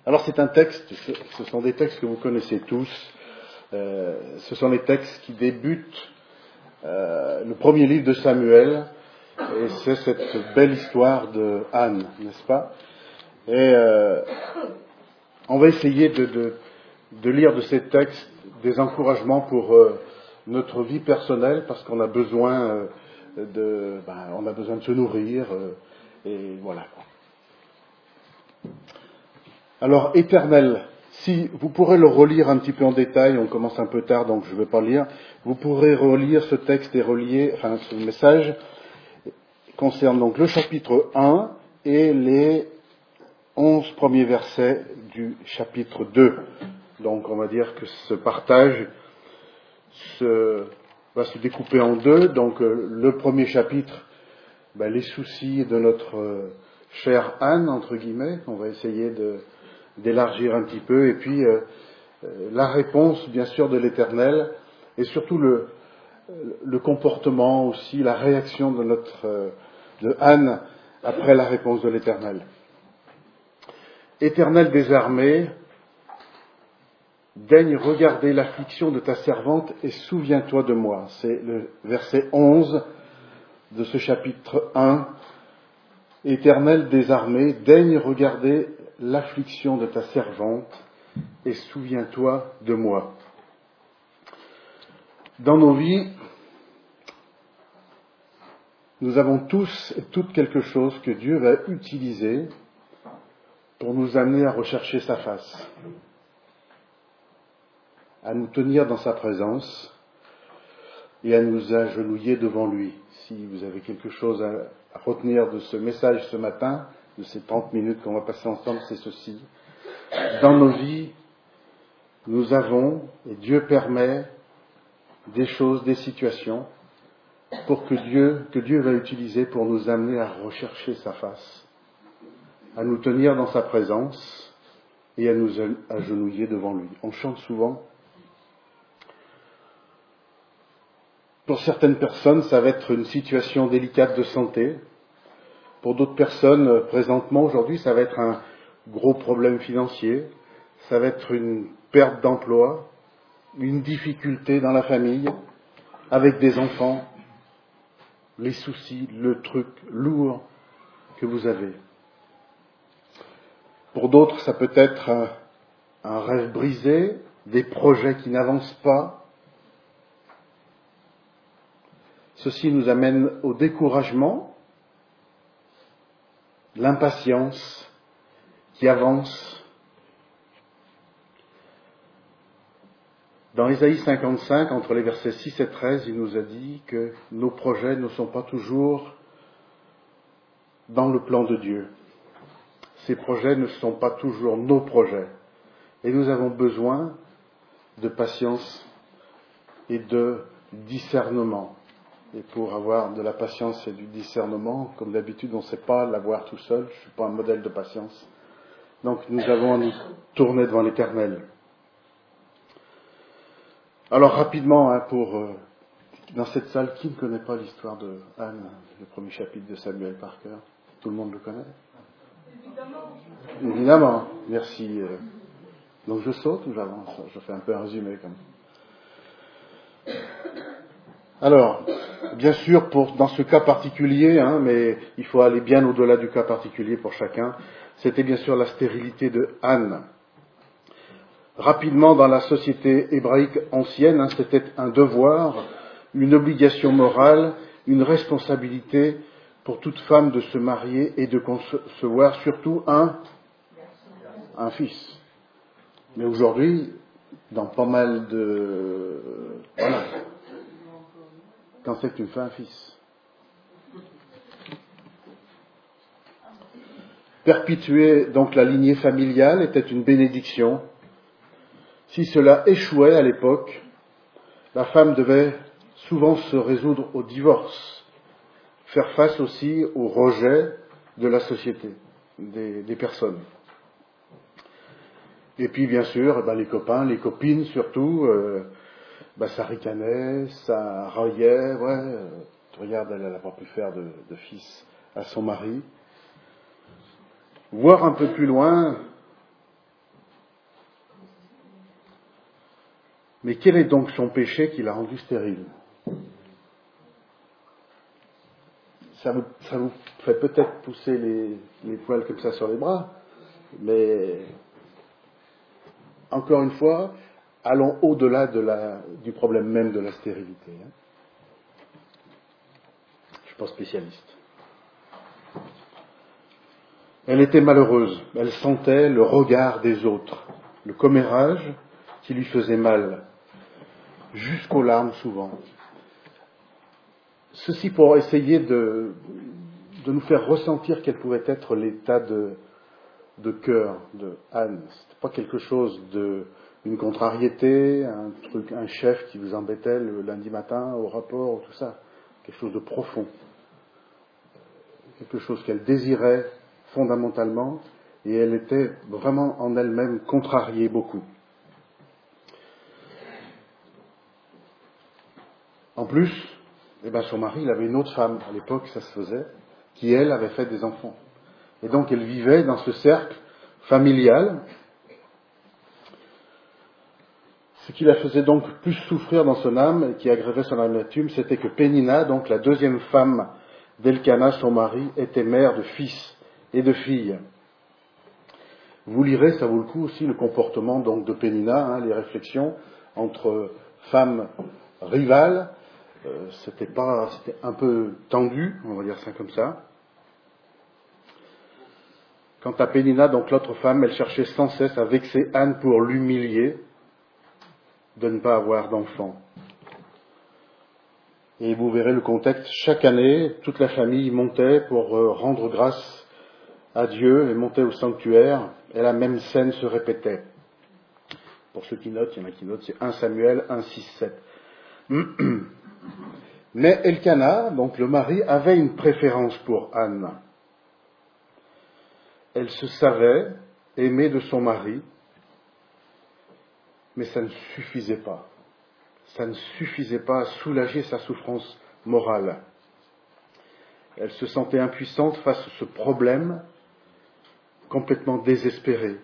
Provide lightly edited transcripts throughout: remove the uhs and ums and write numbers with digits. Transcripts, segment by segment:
Alors c'est un texte, ce sont des textes que vous connaissez tous. Ce sont les textes qui débutent le premier livre de Samuel, et c'est cette belle histoire de Anne, n'est-ce pas? Et on va essayer de lire de ces textes des encouragements pour notre vie personnelle, parce qu'on a besoin on a besoin de se nourrir, et voilà. Alors, Éternel, si vous pourrez le relire un petit peu en détail, on commence un peu tard donc je ne vais pas lire, vous pourrez relire ce texte et ce message concerne donc le chapitre 1 et les 11 premiers versets du chapitre 2. Donc on va dire que ce partage va se découper en deux. Donc le premier chapitre, les soucis de notre chère Anne, entre guillemets, on va essayer d'élargir un petit peu, et puis la réponse bien sûr de l'Éternel, et surtout le comportement aussi, la réaction de Anne après la réponse de l'Éternel. Éternel des armées, daigne regarder l'affliction de ta servante et souviens-toi de moi. C'est le verset 11 de ce chapitre 1. Éternel des armées, daigne regarder l'affliction de ta servante et souviens-toi de moi. Dans nos vies, nous avons tous et toutes quelque chose que Dieu va utiliser pour nous amener à rechercher sa face, à nous tenir dans sa présence et à nous agenouiller devant lui. Si vous avez quelque chose à retenir de ce message ce matin, de ces 30 minutes qu'on va passer ensemble, c'est ceci. Dans nos vies, nous avons, et Dieu permet, des choses, des situations, que Dieu va utiliser pour nous amener à rechercher sa face, à nous tenir dans sa présence et à nous agenouiller devant lui. On chante souvent. Pour certaines personnes, ça va être une situation délicate de santé. Pour d'autres personnes, présentement, aujourd'hui, ça va être un gros problème financier. Ça va être une perte d'emploi, une difficulté dans la famille, avec des enfants, les soucis, le truc lourd que vous avez. Pour d'autres, ça peut être un rêve brisé, des projets qui n'avancent pas. Ceci nous amène au découragement, l'impatience qui avance. Dans Ésaïe 55, entre les versets 6 et 13, il nous a dit que nos projets ne sont pas toujours dans le plan de Dieu. Ces projets ne sont pas toujours nos projets. Et nous avons besoin de patience et de discernement. Et pour avoir de la patience et du discernement, comme d'habitude, on ne sait pas l'avoir tout seul. Je ne suis pas un modèle de patience. Donc nous avons à nous tourner devant l'Éternel. Alors rapidement, dans cette salle, qui ne connaît pas l'histoire de Anne, le premier chapitre de Samuel par cœur? Tout le monde le connaît? Évidemment. Merci. Donc je saute ou j'avance? Je fais un peu un résumé comme ça. Alors, bien sûr, dans ce cas particulier, mais il faut aller bien au-delà du cas particulier pour chacun, c'était bien sûr la stérilité de Anne. Rapidement, dans la société hébraïque ancienne, c'était un devoir, une obligation morale, une responsabilité pour toute femme de se marier et de concevoir surtout un fils. Mais aujourd'hui, dans pas mal de... Voilà. Quand c'est que tu fais un fils. Perpétuer donc la lignée familiale était une bénédiction. Si cela échouait à l'époque, la femme devait souvent se résoudre au divorce, faire face aussi au rejet de la société, des personnes. Et puis bien sûr, les copains, les copines surtout, ça ricanait, ça raillait, tu regardes, elle n'a pas pu faire de fils à son mari. Voir un peu plus loin, Mais quel est donc son péché qui l'a rendue stérile? Ça vous fait peut-être pousser les poils comme ça sur les bras, mais encore une fois, allons au-delà du problème même de la stérilité. Je ne suis pas spécialiste. Elle était malheureuse, elle sentait le regard des autres, le commérage qui lui faisait mal, jusqu'aux larmes souvent. Ceci pour essayer de nous faire ressentir quel pouvait être l'état de cœur de Anne. C'était pas quelque chose une contrariété, un chef qui vous embêtait le lundi matin au rapport, tout ça. Quelque chose de profond. Quelque chose qu'elle désirait fondamentalement, et elle était vraiment en elle-même contrariée beaucoup. En plus, son mari, il avait une autre femme, à l'époque ça se faisait, qui elle avait fait des enfants. Et donc elle vivait dans ce cercle familial. Ce qui la faisait donc plus souffrir dans son âme et qui aggravait son amertume, c'était que Pénina, donc la deuxième femme d'Elkana, son mari, était mère de fils et de filles. Vous lirez, ça vaut le coup aussi, le comportement donc de Pénina, les réflexions entre femmes rivales. C'était un peu tendu, on va dire ça comme ça. Quant à Pénina, donc l'autre femme, elle cherchait sans cesse à vexer Anne pour l'humilier de ne pas avoir d'enfant. Et vous verrez le contexte, chaque année, toute la famille montait pour rendre grâce à Dieu et montait au sanctuaire, et la même scène se répétait. Pour ceux qui notent, il y en a qui notent, c'est 1 Samuel 1, 6, 7. Mais Elkana, donc le mari, avait une préférence pour Anne. Elle se savait aimée de son mari, mais ça ne suffisait pas. Ça ne suffisait pas à soulager sa souffrance morale. Elle se sentait impuissante face à ce problème, complètement désespérée.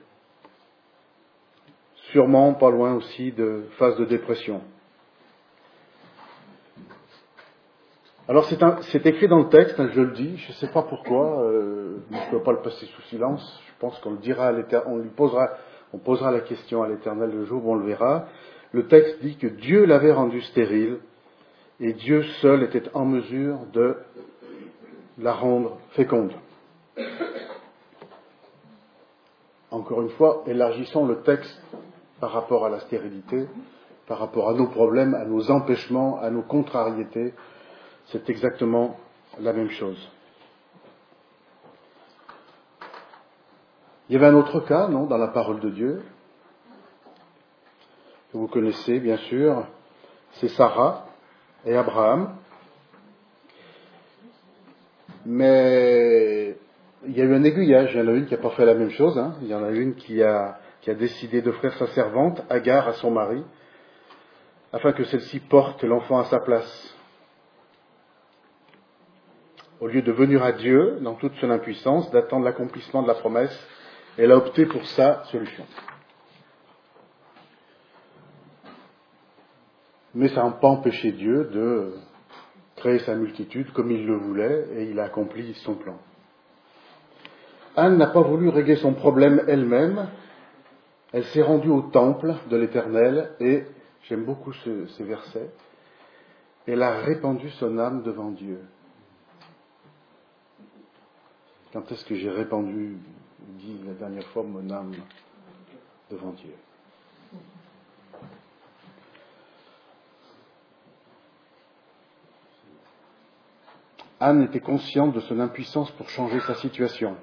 Sûrement pas loin aussi de phase de dépression. Alors c'est écrit dans le texte, je le dis, je ne sais pas pourquoi, je ne peux pas le passer sous silence, je pense qu'on le dira à l'Éternel, on posera la question à l'Éternel le jour où on le verra. Le texte dit que Dieu l'avait rendue stérile et Dieu seul était en mesure de la rendre féconde. Encore une fois, élargissons le texte par rapport à la stérilité, par rapport à nos problèmes, à nos empêchements, à nos contrariétés. C'est exactement la même chose. Il y avait un autre cas, non, dans la parole de Dieu, que vous connaissez bien sûr, c'est Sarah et Abraham. Mais il y a eu un aiguillage, il y en a une qui n'a pas fait la même chose, il y en a une qui a décidé d'offrir sa servante, Agar, à son mari, afin que celle-ci porte l'enfant à sa place. Au lieu de venir à Dieu, dans toute son impuissance, d'attendre l'accomplissement de la promesse, elle a opté pour sa solution. Mais ça n'a pas empêché Dieu de créer sa multitude comme il le voulait, et il a accompli son plan. Anne n'a pas voulu régler son problème elle-même, elle s'est rendue au temple de l'Éternel, et, j'aime beaucoup ces versets, elle a répandu son âme devant Dieu. Quand est-ce que j'ai répandu, dit la dernière fois, mon âme devant Dieu? Anne était consciente de son impuissance pour changer sa situation.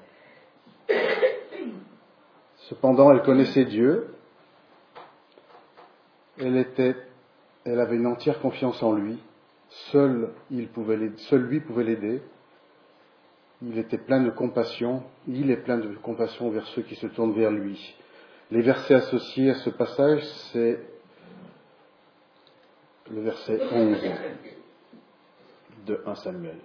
Cependant, elle connaissait Dieu. Elle avait une entière confiance en lui. Seul lui pouvait l'aider. Il était plein de compassion. Il est plein de compassion vers ceux qui se tournent vers lui. Les versets associés à ce passage, c'est le verset 11 de 1 Samuel.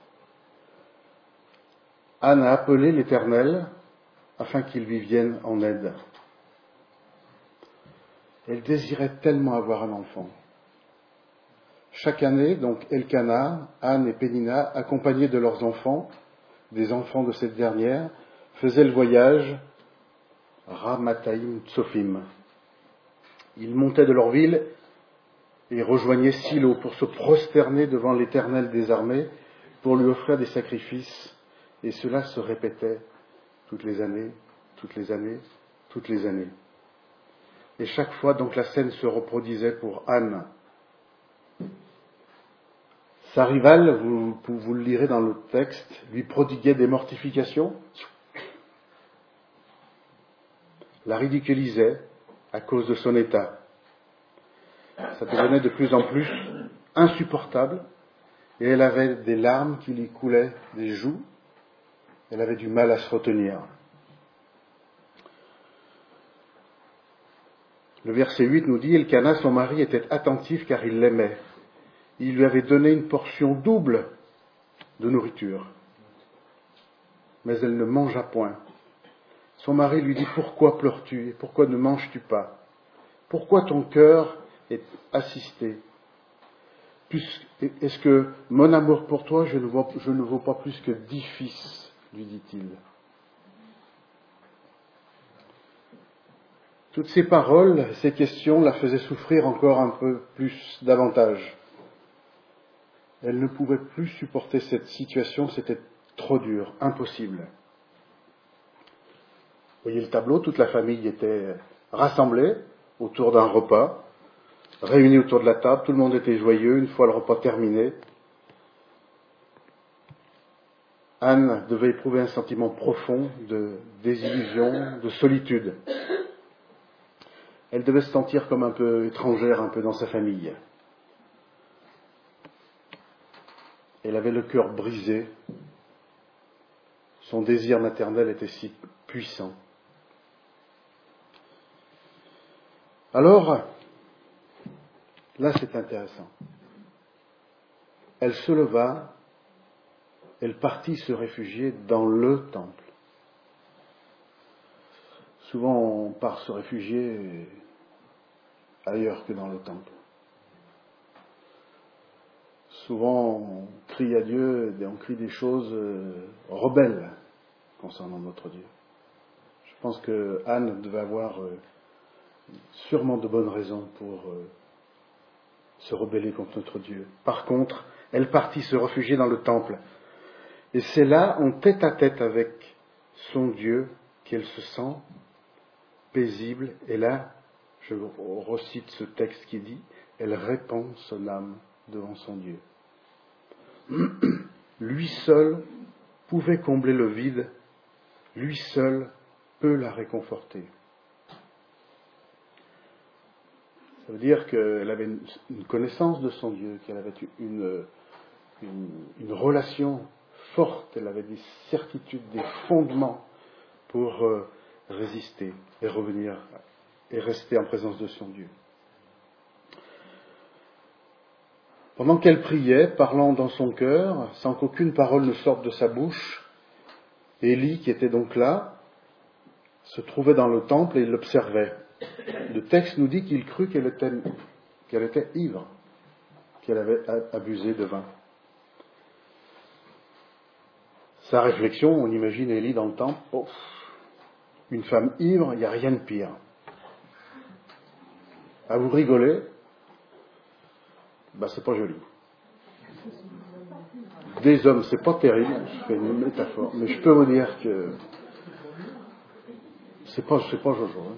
Anne a appelé l'Éternel afin qu'il lui vienne en aide. Elle désirait tellement avoir un enfant. Chaque année, donc Elkana, Anne et Pénina, accompagnés de leurs enfants, des enfants de cette dernière, faisaient le voyage Ramathaïm Tsophim. Ils montaient de leur ville et rejoignaient Silo pour se prosterner devant l'Éternel des armées, pour lui offrir des sacrifices. Et cela se répétait toutes les années, toutes les années, toutes les années. Et chaque fois, donc, la scène se reproduisait pour Anne. Sa rivale, vous le lirez dans le texte, lui prodiguait des mortifications, la ridiculisait à cause de son état. Ça devenait de plus en plus insupportable, et elle avait des larmes qui lui coulaient des joues. Elle avait du mal à se retenir. Le verset 8 nous dit, Elkana, son mari, était attentif car il l'aimait. Il lui avait donné une portion double de nourriture. Mais elle ne mangea point. Son mari lui dit, pourquoi pleures-tu et pourquoi ne manges-tu pas? Pourquoi ton cœur est assisté? Est-ce que mon amour pour toi, je ne vaux pas plus que 10 fils, lui dit-il. Toutes ces paroles, ces questions la faisaient souffrir encore un peu plus, davantage. Elle ne pouvait plus supporter cette situation, c'était trop dur, impossible. Vous voyez le tableau, toute la famille était rassemblée autour d'un repas, réunis autour de la table, tout le monde était joyeux, une fois le repas terminé. Anne devait éprouver un sentiment profond de désillusion, de solitude. Elle devait se sentir comme un peu étrangère, un peu dans sa famille. Elle avait le cœur brisé. Son désir maternel était si puissant. Alors, là c'est intéressant. Elle se leva, elle partit se réfugier dans le temple. Souvent on part se réfugier ailleurs que dans le temple. Souvent on crie à Dieu et on crie des choses rebelles concernant notre Dieu. Je pense que Anne devait avoir sûrement de bonnes raisons pour se rebeller contre notre Dieu. Par contre, elle partit se réfugier dans le temple. Et c'est là, en tête-à-tête avec son Dieu, qu'elle se sent paisible. Et là, je recite ce texte qui dit, elle répand son âme devant son Dieu. Lui seul pouvait combler le vide, lui seul peut la réconforter. Ça veut dire qu'elle avait une connaissance de son Dieu, qu'elle avait une relation forte, elle avait des certitudes, des fondements pour résister et revenir et rester en présence de son Dieu. Pendant qu'elle priait, parlant dans son cœur, sans qu'aucune parole ne sorte de sa bouche, Élie, qui était donc là, se trouvait dans le temple et il l'observait. Le texte nous dit qu'il crut qu'elle était ivre, qu'elle avait abusé de vin. Sa réflexion, on imagine Élie dans le temple, oh, une femme ivre, il n'y a rien de pire. À vous rigoler, c'est pas joli. Des hommes, c'est pas terrible, je fais une métaphore, mais je peux vous dire que c'est pas Jojo. Hein.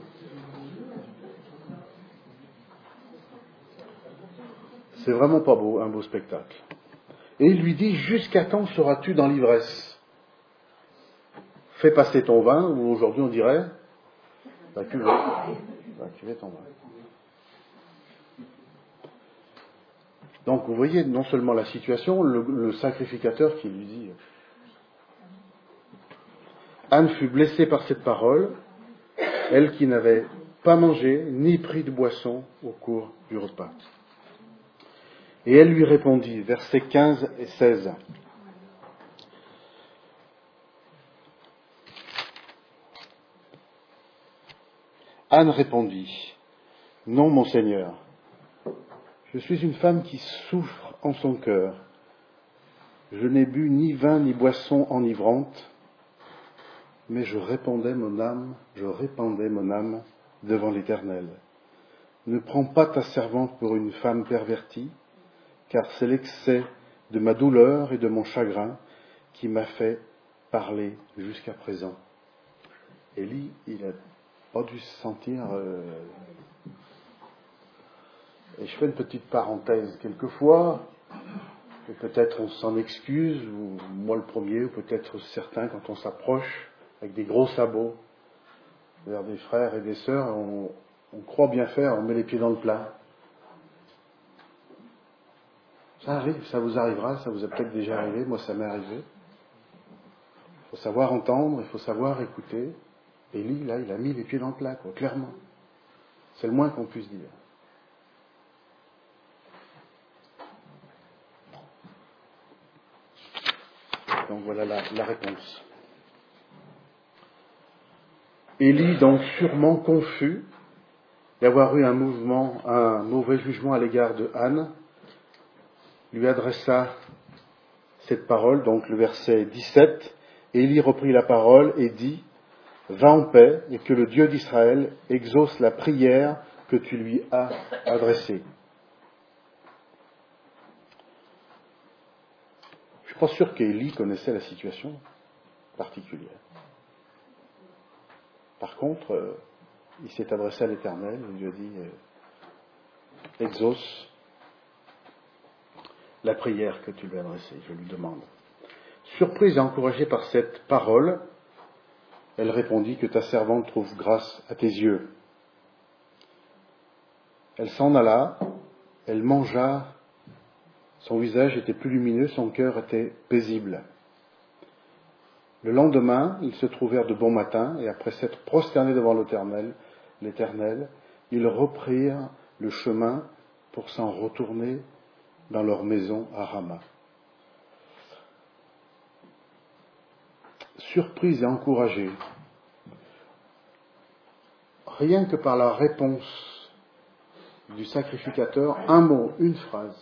C'est vraiment pas beau, un beau spectacle. Et il lui dit, jusqu'à quand seras-tu dans l'ivresse? Fais passer ton vin, ou aujourd'hui on dirait, cuver ton vin. Donc vous voyez non seulement la situation, le sacrificateur qui lui dit. Anne fut blessée par cette parole, elle qui n'avait pas mangé ni pris de boisson au cours du repas. Et elle lui répondit, versets 15 et 16. Anne répondit, Non, mon Seigneur. Je suis une femme qui souffre en son cœur. Je n'ai bu ni vin ni boisson enivrante, mais je répandais mon âme devant l'Éternel. Ne prends pas ta servante pour une femme pervertie, car c'est l'excès de ma douleur et de mon chagrin qui m'a fait parler jusqu'à présent. Élie, il n'a pas dû se sentir... Et je fais une petite parenthèse quelquefois, et peut-être on s'en excuse, ou moi le premier, ou peut-être certains, quand on s'approche avec des gros sabots vers des frères et des sœurs, on croit bien faire, on met les pieds dans le plat. Ça arrive, ça vous arrivera, ça vous a peut-être déjà arrivé, moi ça m'est arrivé. Il faut savoir entendre, il faut savoir écouter. Élie, là, il a mis les pieds dans le plat, quoi, clairement. C'est le moins qu'on puisse dire. Donc voilà la réponse. Élie, donc sûrement confus d'avoir eu un mauvais jugement à l'égard de Anne, lui adressa cette parole, donc le verset 17. Élie reprit la parole et dit: Va en paix, et que le Dieu d'Israël exauce la prière que tu lui as adressée. Je ne suis pas sûr qu'Élie connaissait la situation particulière. Par contre, il s'est adressé à l'Éternel, il lui a dit: exauce la prière que tu lui as adressée, je lui demande. Surprise et encouragée par cette parole, elle répondit: que ta servante trouve grâce à tes yeux. Elle s'en alla, elle mangea, son visage était plus lumineux, son cœur était paisible. Le lendemain, ils se trouvèrent de bon matin, et après s'être prosternés devant l'Éternel, ils reprirent le chemin pour s'en retourner dans leur maison à Rama. Surprise et encouragée, rien que par la réponse du sacrificateur, un mot, une phrase.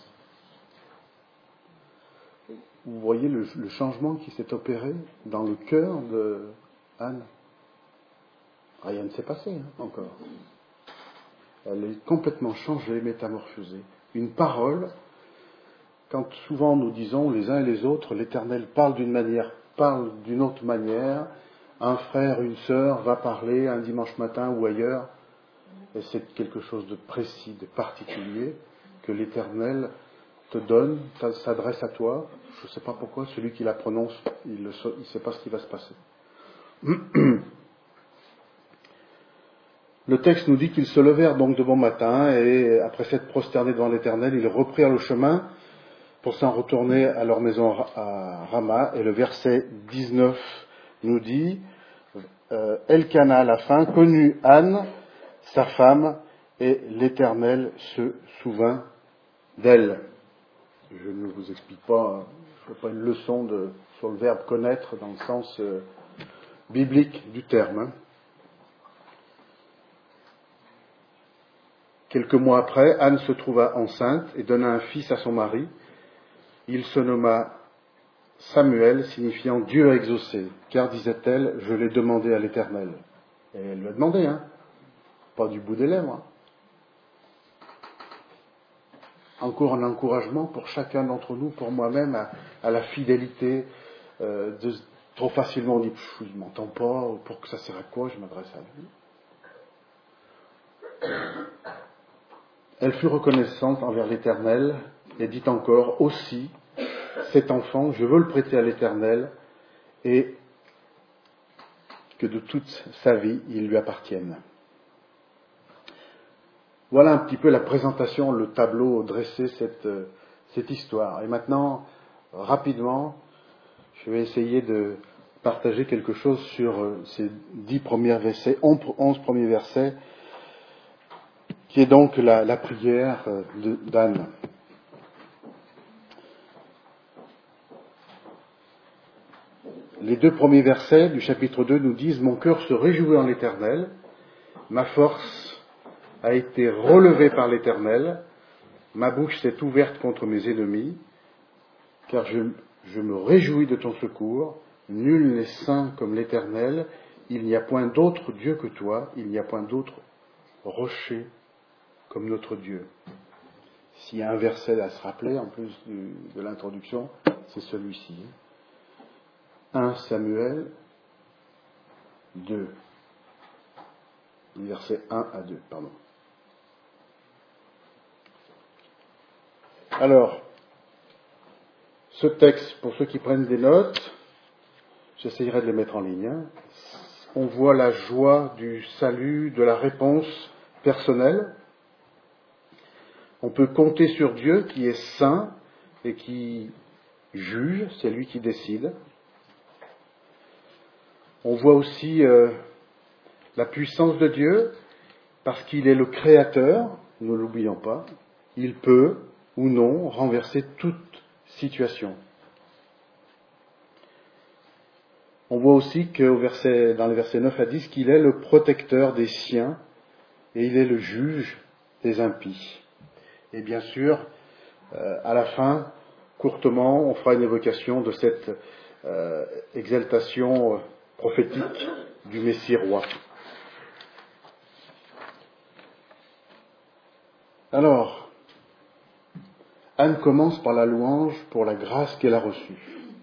Vous voyez le changement qui s'est opéré dans le cœur de Anne. Rien ne s'est passé encore. Elle est complètement changée, métamorphosée. Une parole, quand souvent nous disons les uns et les autres, l'Éternel parle d'une manière, parle d'une autre manière, un frère, une sœur va parler un dimanche matin ou ailleurs, et c'est quelque chose de précis, de particulier, que l'Éternel te donne, s'adresse à toi. Je ne sais pas pourquoi, celui qui la prononce, il ne sait pas ce qui va se passer. Le texte nous dit qu'ils se levèrent donc de bon matin, et après s'être prosternés devant l'Éternel, ils reprirent le chemin pour s'en retourner à leur maison à Rama. Et le verset 19 nous dit: Elkana à la fin connut Anne, sa femme, et l'Éternel se souvint d'elle. Je ne vous explique pas, je ne fais pas une leçon sur le verbe connaître dans le sens biblique du terme. Quelques mois après, Anne se trouva enceinte et donna un fils à son mari. Il se nomma Samuel, signifiant Dieu a exaucé, car, disait-elle, je l'ai demandé à l'Éternel. Et elle lui a demandé, pas du bout des lèvres. Encore un encouragement pour chacun d'entre nous, pour moi-même, à la fidélité. Trop facilement on dit, il ne m'entend pas, pour que ça sert à quoi, je m'adresse à lui. Elle fut reconnaissante envers l'Éternel et dit encore: aussi, cet enfant, je veux le prêter à l'Éternel et que de toute sa vie, il lui appartienne. Voilà un petit peu la présentation, le tableau dressé, cette histoire. Et maintenant, rapidement, je vais essayer de partager quelque chose sur ces 11 premiers versets, qui est donc la prière d'Anne. Les 2 premiers versets du chapitre 2 nous disent: Mon cœur se réjouit en l'Éternel, ma force a été relevé par l'Éternel. Ma bouche s'est ouverte contre mes ennemis, car je me réjouis de ton secours. Nul n'est saint comme l'Éternel. Il n'y a point d'autre Dieu que toi. Il n'y a point d'autre rocher comme notre Dieu. S'il y a un verset à se rappeler, en plus de l'introduction, c'est celui-ci. 1 Samuel 2. Versets 1 à 2, pardon. Alors, ce texte, pour ceux qui prennent des notes, j'essayerai de les mettre en ligne. On voit la joie du salut, de la réponse personnelle. On peut compter sur Dieu qui est saint et qui juge, c'est lui qui décide. On voit aussi la puissance de Dieu, parce qu'il est le Créateur, ne l'oublions pas. Il peut ou non renverser toute situation. On voit aussi dans les versets 9 à 10 qu'il est le protecteur des siens et il est le juge des impies. Et bien sûr, à la fin, courtement, on fera une évocation de cette exaltation prophétique du Messie roi. Alors, Anne commence par la louange pour la grâce qu'elle a reçue.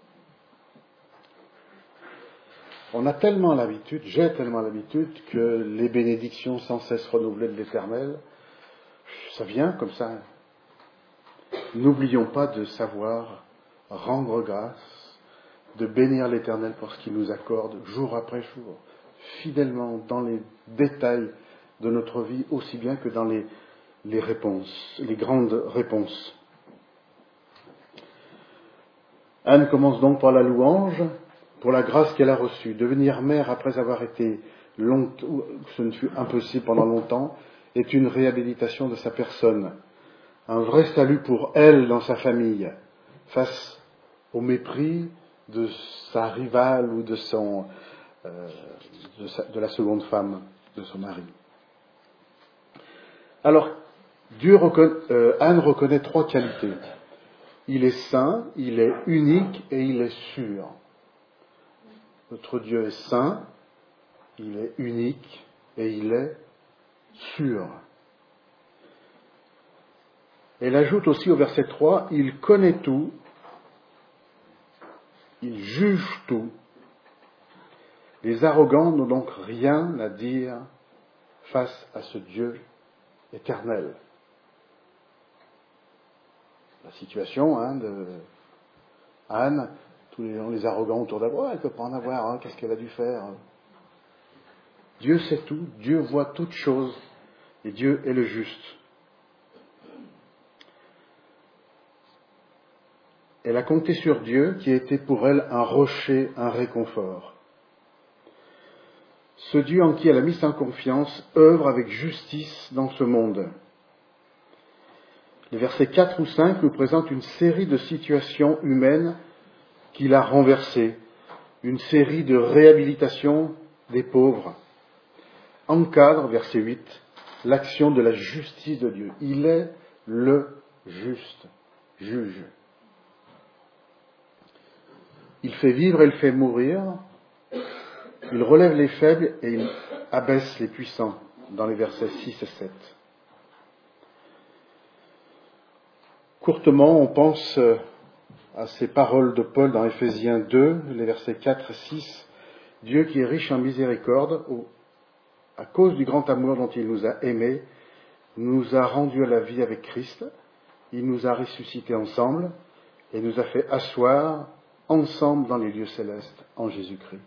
On a tellement l'habitude, j'ai tellement l'habitude, que les bénédictions sans cesse renouvelées de l'Éternel, ça vient comme ça. N'oublions pas de savoir rendre grâce, de bénir l'Éternel pour ce qu'il nous accorde jour après jour, fidèlement dans les détails de notre vie, aussi bien que dans les réponses, les grandes réponses. Anne commence donc par la louange, pour la grâce qu'elle a reçue. Devenir mère après avoir été ce ne fut impossible pendant longtemps, est une réhabilitation de sa personne. Un vrai salut pour elle dans sa famille, face au mépris de sa rivale ou de la seconde femme de son mari. Alors, Anne reconnaît 3 qualités. Il est saint, il est unique et il est sûr. Notre Dieu est saint, il est unique et il est sûr. Elle ajoute aussi au verset 3, il connaît tout, il juge tout. Les arrogants n'ont donc rien à dire face à ce Dieu éternel. La situation de Anne, tous les gens, les arrogants autour d'elle, elle ne peut pas en avoir, qu'est-ce qu'elle a dû faire? Dieu sait tout, Dieu voit toutes choses, et Dieu est le juste. Elle a compté sur Dieu, qui a été pour elle un rocher, un réconfort. Ce Dieu en qui elle a mis sa confiance œuvre avec justice dans ce monde. Les versets 4 ou 5 nous présentent une série de situations humaines qu'il a renversées, une série de réhabilitations des pauvres. Encadre, verset 8, l'action de la justice de Dieu. Il est le juste juge. Il fait vivre et il fait mourir. Il relève les faibles et il abaisse les puissants, dans les versets 6 et 7. Courtement, on pense à ces paroles de Paul dans Éphésiens 2, les versets 4 et 6. Dieu qui est riche en miséricorde, à cause du grand amour dont il nous a aimés, nous a rendus à la vie avec Christ. Il nous a ressuscités ensemble et nous a fait asseoir ensemble dans les lieux célestes en Jésus-Christ.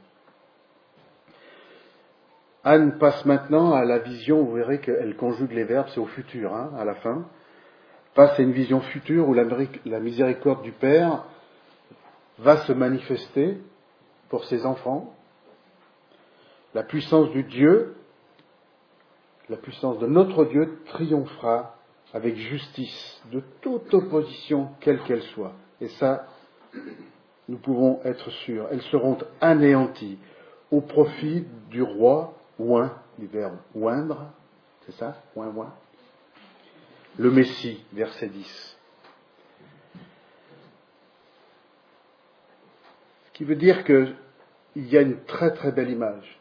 Anne passe maintenant à la vision, vous verrez qu'elle conjugue les verbes, c'est au futur, à la fin. Passe à une vision future où la miséricorde du Père va se manifester pour ses enfants. La puissance du Dieu, la puissance de notre Dieu triomphera avec justice de toute opposition, quelle qu'elle soit. Et ça, nous pouvons être sûrs. Elles seront anéanties au profit du roi oint, du verbe oindre, C'est ça ? Point. Le Messie, verset 10. Ce qui veut dire qu'il y a une très très belle image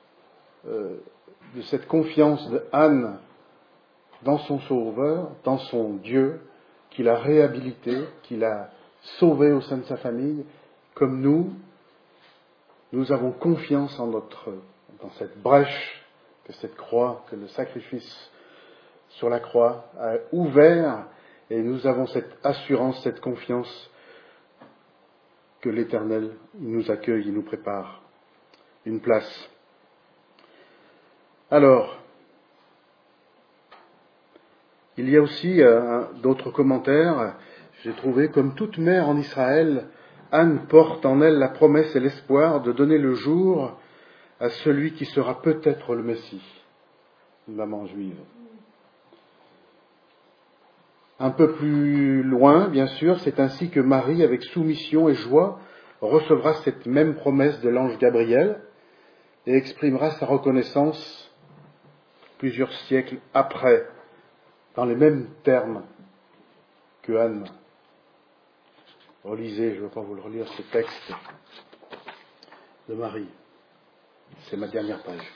de cette confiance de Anne dans son Sauveur, dans son Dieu, qu'il a réhabilité, qu'il a sauvé au sein de sa famille, comme nous avons confiance dans cette brèche que cette croix, que le sacrifice sur la croix a ouvert, et nous avons cette assurance, cette confiance que l'Éternel nous accueille, il nous prépare une place. Alors, il y a aussi d'autres commentaires. J'ai trouvé, comme toute mère en Israël, Anne porte en elle la promesse et l'espoir de donner le jour à celui qui sera peut-être le Messie, une maman juive. Un peu plus loin, bien sûr, c'est ainsi que Marie, avec soumission et joie, recevra cette même promesse de l'ange Gabriel et exprimera sa reconnaissance plusieurs siècles après, dans les mêmes termes que Anne. Relisez, je ne vais pas vous le relire, ce texte de Marie. C'est ma dernière page.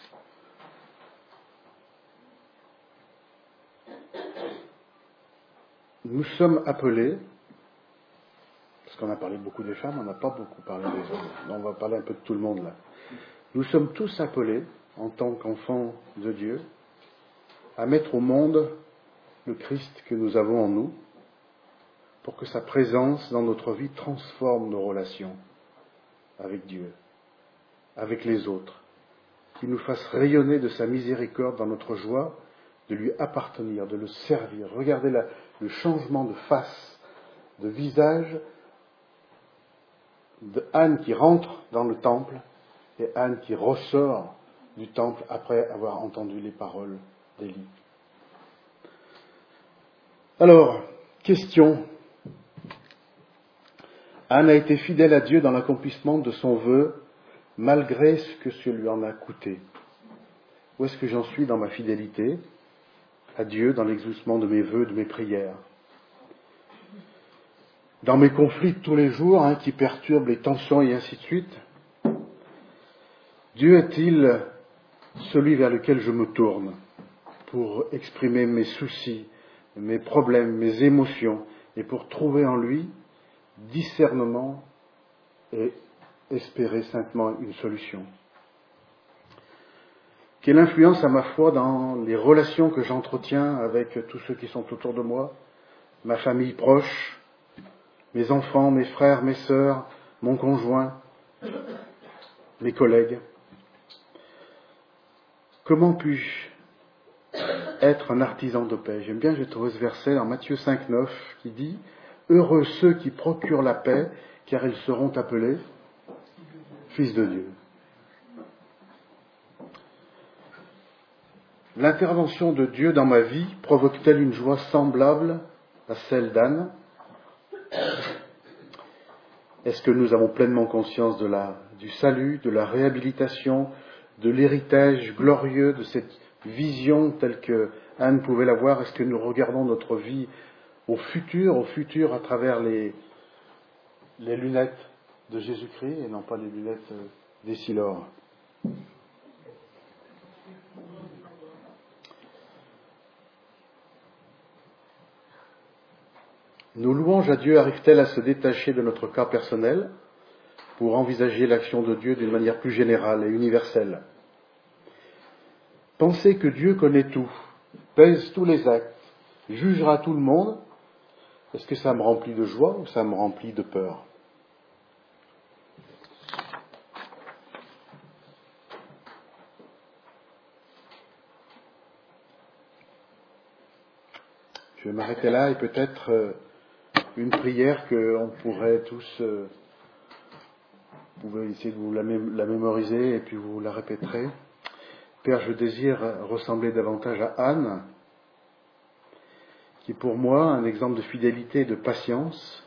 Nous sommes appelés, parce qu'on a parlé beaucoup des femmes, on n'a pas beaucoup parlé des hommes. On va parler un peu de tout le monde là. Nous sommes tous appelés, en tant qu'enfants de Dieu, à mettre au monde le Christ que nous avons en nous, pour que sa présence dans notre vie transforme nos relations avec Dieu, avec les autres, qu'il nous fasse rayonner de sa miséricorde dans notre joie, de lui appartenir, de le servir. Regardez le changement de face, de visage de Anne qui rentre dans le temple et Anne qui ressort du temple après avoir entendu les paroles d'Élie. Alors, question. Anne a été fidèle à Dieu dans l'accomplissement de son vœu, malgré ce que ça lui en a coûté. Où est-ce que j'en suis dans ma fidélité à Dieu, dans l'exaucement de mes vœux, de mes prières? Dans mes conflits de tous les jours, qui perturbent les tensions et ainsi de suite, Dieu est-il celui vers lequel je me tourne pour exprimer mes soucis, mes problèmes, mes émotions, et pour trouver en lui discernement et espérer saintement une solution? Quelle influence a ma foi dans les relations que j'entretiens avec tous ceux qui sont autour de moi, ma famille proche, mes enfants, mes frères, mes sœurs, mon conjoint, mes collègues? Comment puis-je être un artisan de paix? J'aime bien, j'ai trouvé ce verset en Matthieu 5,9 qui dit « Heureux ceux qui procurent la paix, car ils seront appelés fils de Dieu. » L'intervention de Dieu dans ma vie provoque-t-elle une joie semblable à celle d'Anne? Est-ce que nous avons pleinement conscience du salut, de la réhabilitation, de l'héritage glorieux, de cette vision telle que Anne pouvait l'avoir? Est-ce que nous regardons notre vie au futur à travers les lunettes de Jésus-Christ et non pas les lunettes d'Essilor? Nos louanges à Dieu arrivent-elles à se détacher de notre cas personnel pour envisager l'action de Dieu d'une manière plus générale et universelle? Penser que Dieu connaît tout, pèse tous les actes, jugera tout le monde, est-ce que ça me remplit de joie ou ça me remplit de peur? Je vais m'arrêter là et peut-être une prière qu'on pourrait tous, vous pouvez essayer de vous la mémoriser et puis vous la répéterez. Père, je désire ressembler davantage à Anne, qui est pour moi un exemple de fidélité et de patience.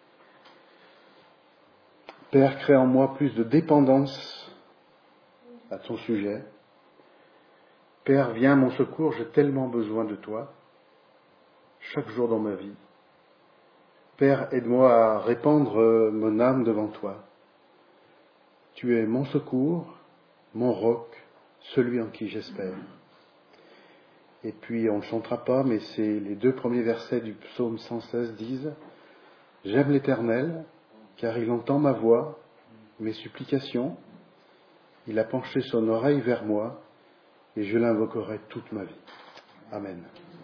Père, crée en moi plus de dépendance à ton sujet Père, viens à mon secours, j'ai tellement besoin de toi, chaque jour dans ma vie. Père, aide-moi à répandre mon âme devant toi. Tu es mon secours, mon roc, celui en qui j'espère. Et puis, on ne chantera pas, mais c'est les 2 premiers versets du psaume 116 disent « J'aime l'Éternel, car il entend ma voix, mes supplications. Il a penché son oreille vers moi, et je l'invoquerai toute ma vie. » Amen.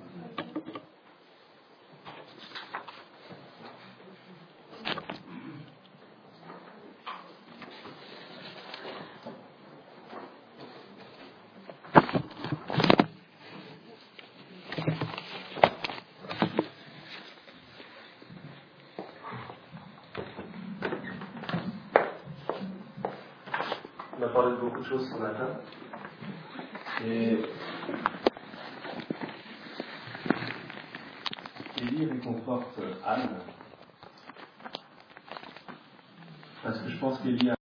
On a parlé de beaucoup de choses ce matin. Et Élie réconforte Anne. Parce que je pense qu'Élie